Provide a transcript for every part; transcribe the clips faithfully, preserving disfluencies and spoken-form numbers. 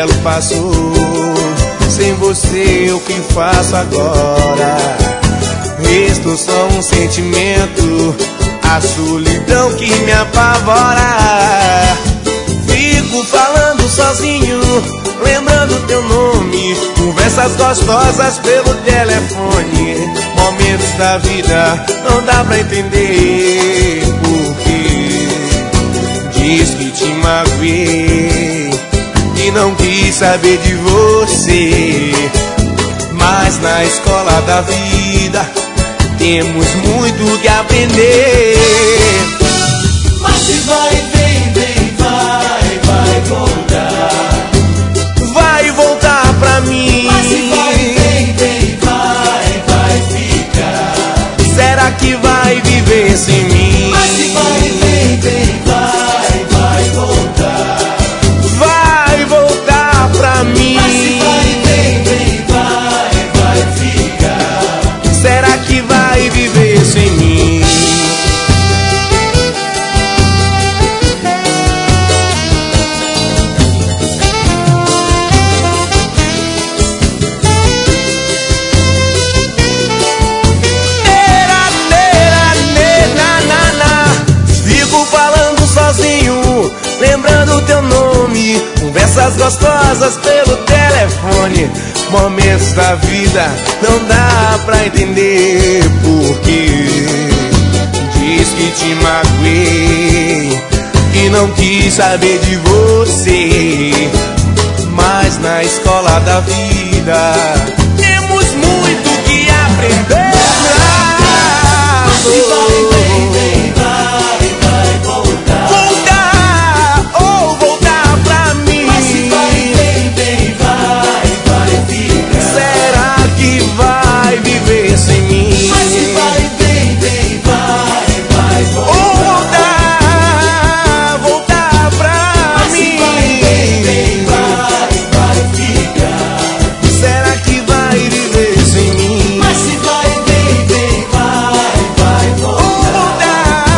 belo passou. Sem você o que faço agora? Restou só um sentimento, a solidão que me apavora. Fico falando sozinho, lembrando teu nome, conversas gostosas pelo telefone. Momentos da vida não dá pra entender porque diz que te magoei e não quis saber de você. Mas na escola da vida temos muito que aprender. Mas se vai, vem, vem, vai, vai voltar. Vai voltar pra mim. Mas se vai, vem, vem, vai, vai ficar. Será que vai viver sem mim? Mas se vai, vem, vem, vai, vai voltar. Vai voltar pra mim. Mas se vai, vem, vem, vai, vai ficar. Será que vai viver sem mim? Fico falando sozinho, lembrando teu nome, conversas gostosas pelo telefone. Momentos da vida não dá pra entender porque diz que te magoei e não quis saber de você. Mas na escola da vida temos muito que aprender. Mas se vai, vem, vem, vai, vai voltar. Voltar ou voltar pra mim. Mas se vai, vem, vem, vai, vai ficar. Será que vai viver sem mim? Mas se vai, vem, vem, vai, vai Ou voltar. voltar, voltar pra Mas se mim. vai, vem, vem, vai, vai ficar. Será que vai viver sem mim? Mas se vai, vem, vem, vai, vai Ou voltar.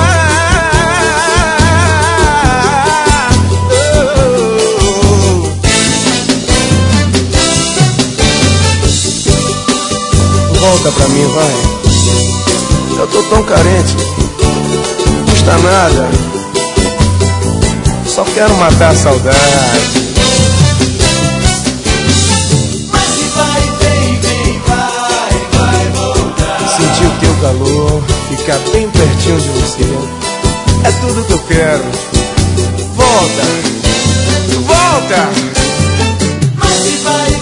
voltar. Volta pra mim, vai. Eu tô tão carente, não custa nada. Só quero matar a saudade. Mas se vai, vem, vem, vai, vai voltar. Sentir o teu calor, ficar bem pertinho de você, é tudo que eu quero. Volta, volta. Mas se vai,